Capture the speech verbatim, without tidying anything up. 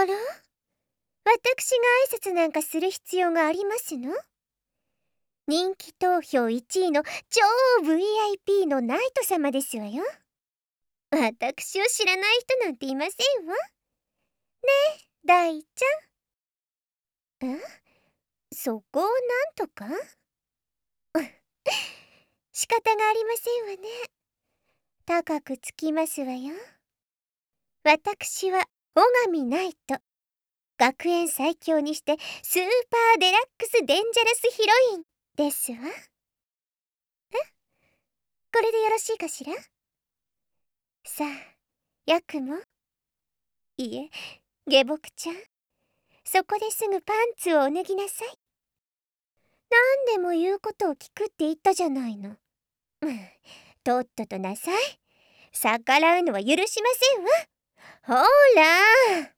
あら？私が挨拶なんかする必要がありますの？人気投票いちいの超 ブイアイピー のナイト様ですわよ。私を知らない人なんていませんわ。ねえ、ダイちゃん。ん？そこをなんとか仕方がありませんわね。高くつきますわよ。私は尾上ナイト。学園最強にしてスーパーデラックスデンジャラスヒロインですわ。え？これでよろしいかしら？さあ、ヤクモ。いえ、下僕ちゃん。そこですぐパンツをお脱ぎなさい。何でも言うことを聞くって言ったじゃないの。うん、とっととなさい。逆らうのは許しませんわ。ほーら。